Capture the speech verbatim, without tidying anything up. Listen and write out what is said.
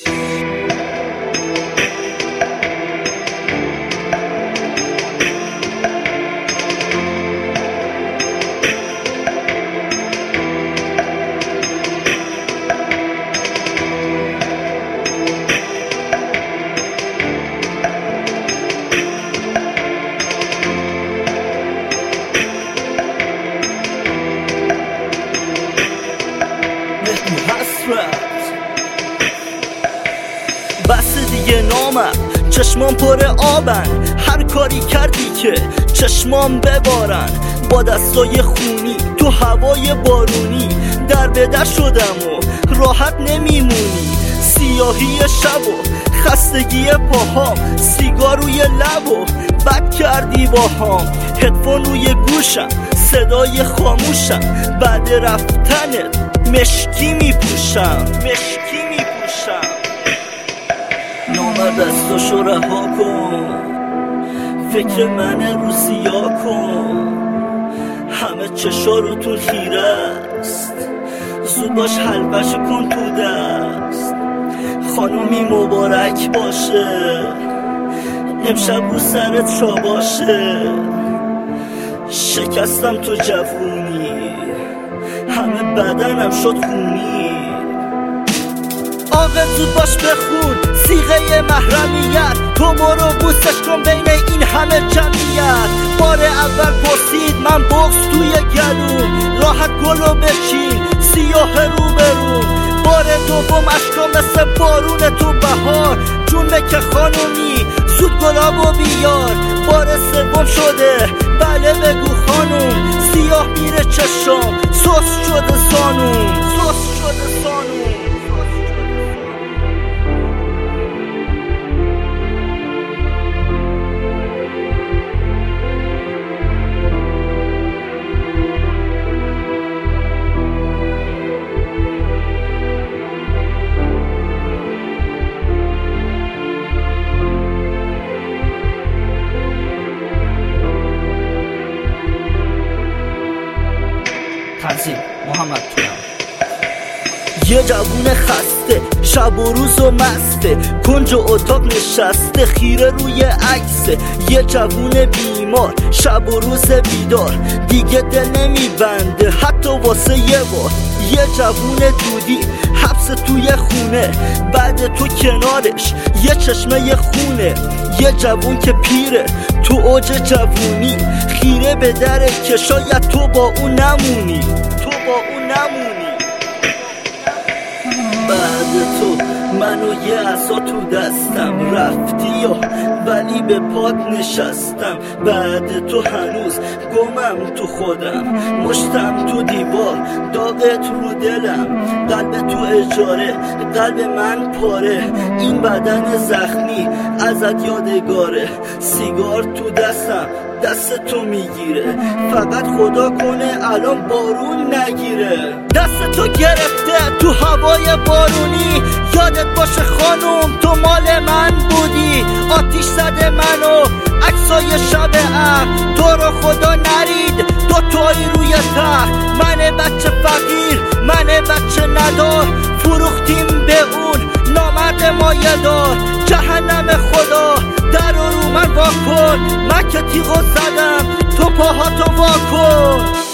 بس دیگه نامم، چشمام پر آبن، هر کاری کردی که چشمام ببارن. با دستای خونی تو هوای بارونی در به در شدم و راحت نمیمونی. سیاهی شب و خستگی پاهام، سیگار روی لب و بد کردی با هم. هدفون روی گوشم، صدای خاموشم، بعد رفتنت مشکی میپوشم مشکی میپوشم. نامرد دستاشو رها کن، فکر من رو سیا کن. همه چشا رو تو خیره است، زود باش حلوش کن تو دست. خانومی مبارک باشه، امشب رو سرت شا باشه. شکستم تو جوونی، همه بدنم شد خونی. آقا زود باش بخون صیغه محرمیت، تو برو بوسش کن بین این همه جمعیت. بار اول پرسید من بغض توی گلوم، راحت گلو بچین سیاه رو برون. بار دوم اشکا مثل بارون تو بهار، جون بکه خانومی زود گلابو بیار. بار سوم شده بله بگو خانوم، سیاه میره چشم سوس شده سانوم سوس شده سانوم. تنظیم محمد توام. یه جوون خسته شب و روز و مسته، کنج اتاق نشسته خیره روی عکسه. یه جوون بیمار شب و روز بیدار، دیگه دل نمیبنده حتی واسه یه بار. یه جوون دودی حبس توی خونه، بعد تو کنارش یه چشمه خونه. یه جوون که پیره تو اوج جوونی، خیره به دره که شاید تو با اون نمونی تو با اون نمونی. بعد تو منو یه عصا تو دستم رفتی و ولی به پات نشستم. بعد تو هنوز گمم تو خودم، مشتم تو دیوار داغت رو دلم. قلب تو اجاره قلب من پاره، این بدن زخمی ازت یادگاره. سیگار تو دستم دست تو میگیره، فقط خدا کنه الان بارون نگیره. دست تو گرفته تو هوای بارونی، یادت باشه خانوم تو مال من بودی. آتیش زده منو عکسای شب عقل، تو رو خدا نرید دو تایی روی تخت. من بچه فقیر من بچه ندار، فروختیم به اون نامرد مایه دار. جهنم خدا در رو من واکن، من که تیغو زدم تو پاهاتو واکن.